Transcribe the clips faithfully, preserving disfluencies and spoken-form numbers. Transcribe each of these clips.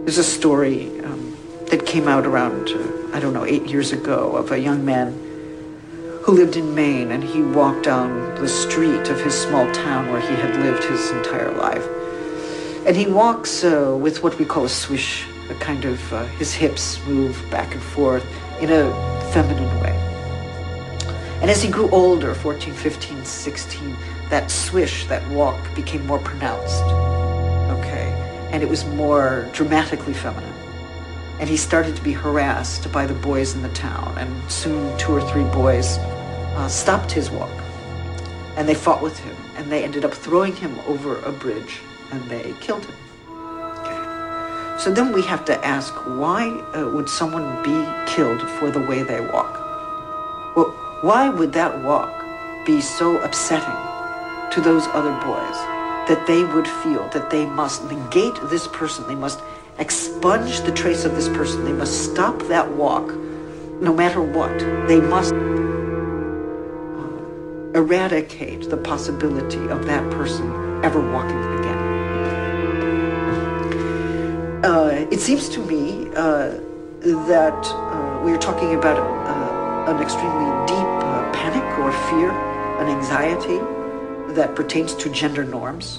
There's a story um, that came out around, uh, I don't know, eight years ago of a young man who lived in Maine, and he walked down the street of his small town where he had lived his entire life. And he walks uh, with what we call a swish, a kind of, uh, his hips move back and forth in a feminine way. And as he grew older, fourteen, fifteen, sixteen, that swish, that walk became more pronounced, okay? And it was more dramatically feminine. And he started to be harassed by the boys in the town, and soon two or three boys uh, stopped his walk. And they fought with him, and they ended up throwing him over a bridge, and they killed him. Okay. So then we have to ask, why uh, would someone be killed for the way they walk? Well, why would that walk be so upsetting to those other boys that they would feel that they must negate this person, they must expunge the trace of this person, they must stop that walk no matter what. They must uh, eradicate the possibility of that person ever walking again. Uh, it seems to me uh, that uh, we are talking about uh, an extremely deep uh, panic or fear, an anxiety that pertains to gender norms.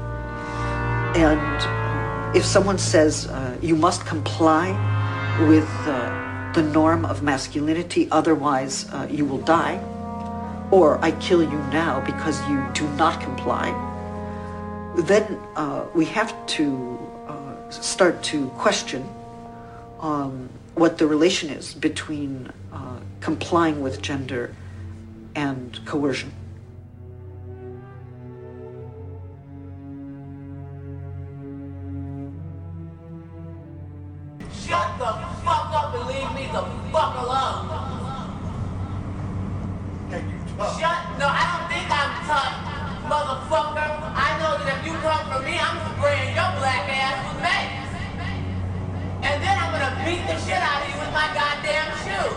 And if someone says uh, you must comply with uh, the norm of masculinity, otherwise uh, you will die, or I kill you now because you do not comply, then uh, we have to uh, start to question um, what the relation is between uh, complying with gender and coercion. Shut the fuck up and leave me the fuck alone. Shut, no, I don't think I'm tough, motherfucker. I know that if you come for me, I'm spraying your black ass with mace. And then I'm gonna beat the shit out of you with my goddamn shoe.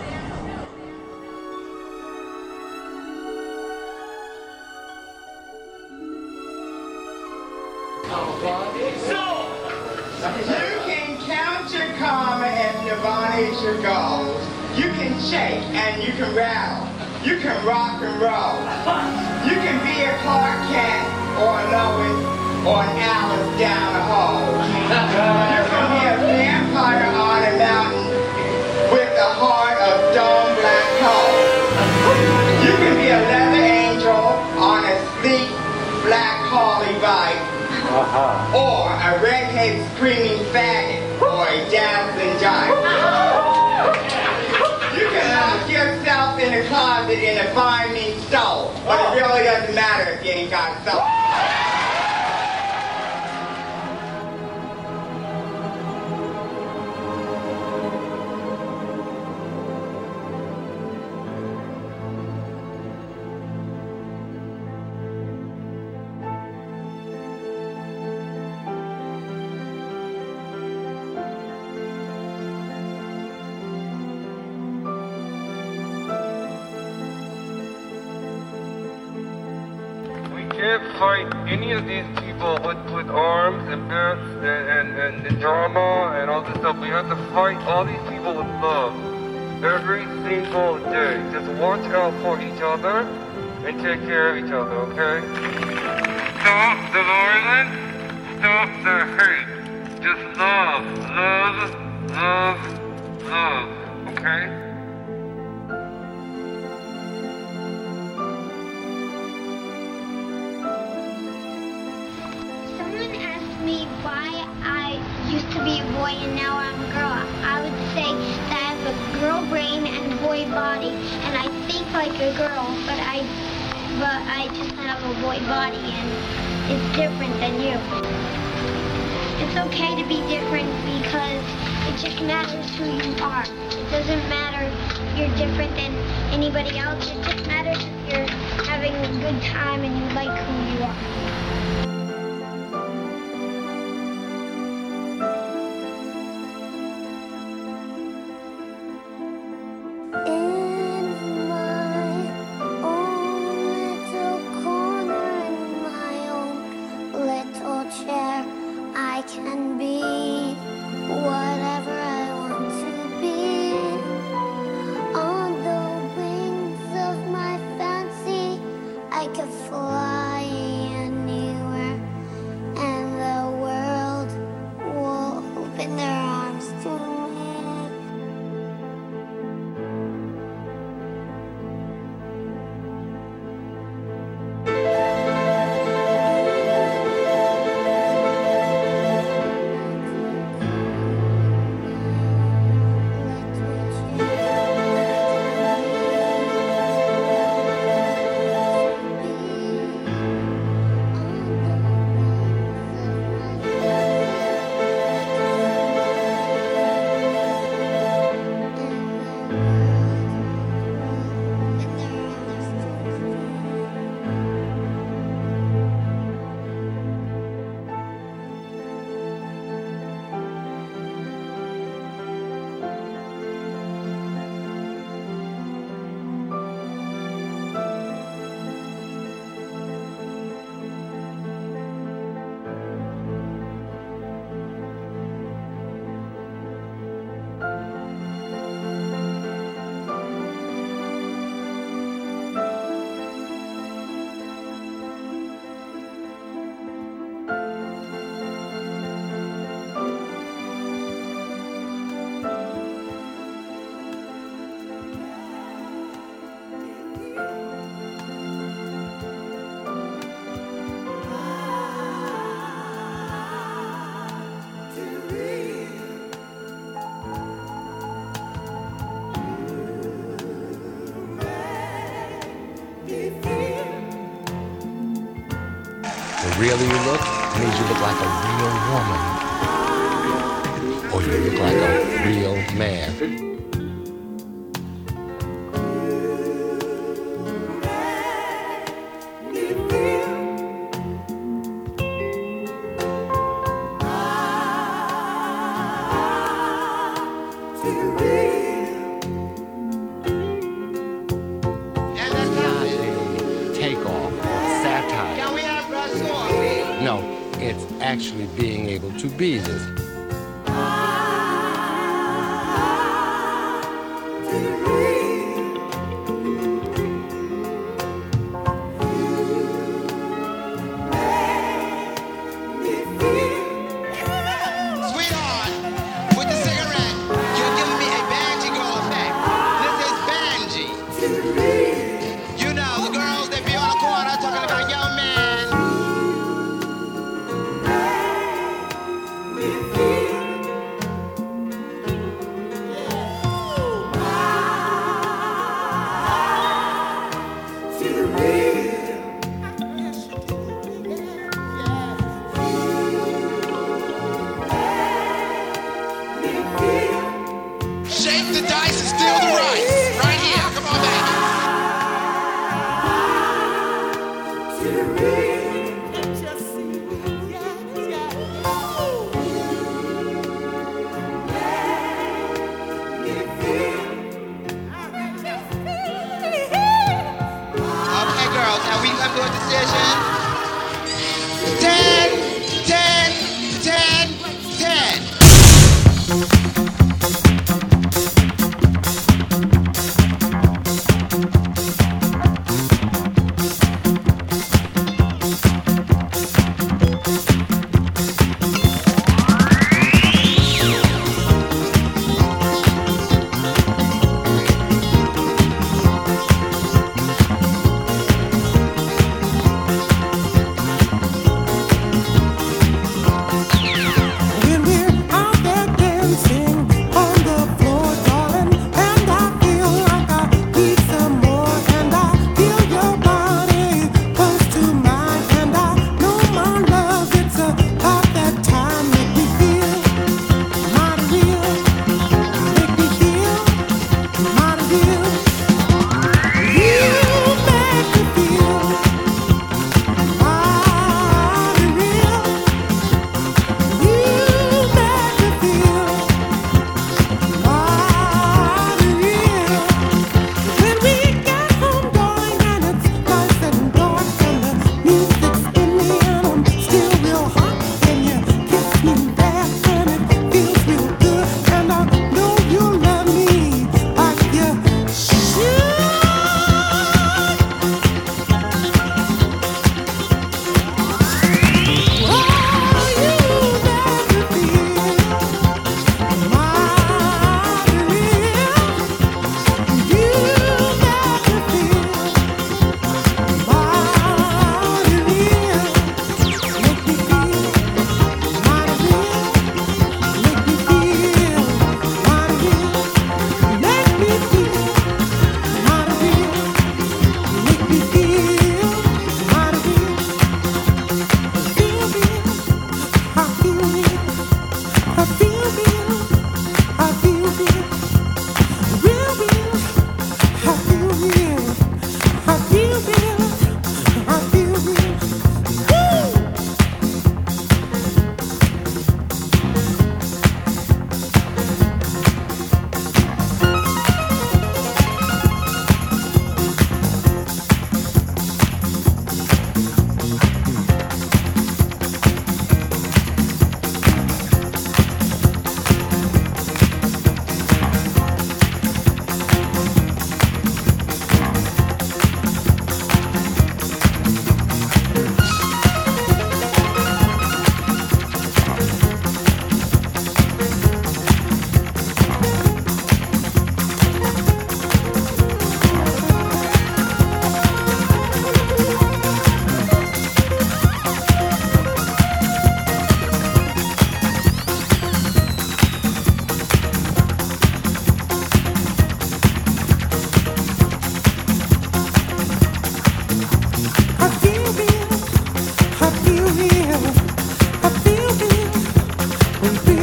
You can count your karma and nirvana is your goals. You can shake and you can rattle. You can rock and roll. You can be a Clark Kent or a Lois or an Alice down a hole. You can be a vampire on a mountain with a heart of dome black coal. You can be a leather angel on a sleek black Harley bike. Uh-huh. Or a redhead screaming faggot, or a dancing giant. You can lock yourself in a closet in a fine meat stove, but it really doesn't matter if you ain't got a soul. Can't fight any of these people with, with arms and bats and, and, and drama and all this stuff. We have to fight all these people with love every single day. Just watch out for each other and take care of each other, okay? Stop the violence, stop the hate. Just love, love, love, love, okay? Me why I used to be a boy and now I'm a girl, I would say that I have a girl brain and boy body, and I think like a girl, but I but I just have a boy body, and it's different than you. It's okay to be different because it just matters who you are. It doesn't matter if you're different than anybody else. It just matters if you're having a good time and you like who you are. I can be real you look means you look like a real woman. Or you look like a real man. No, it's actually being able to be this.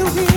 you here.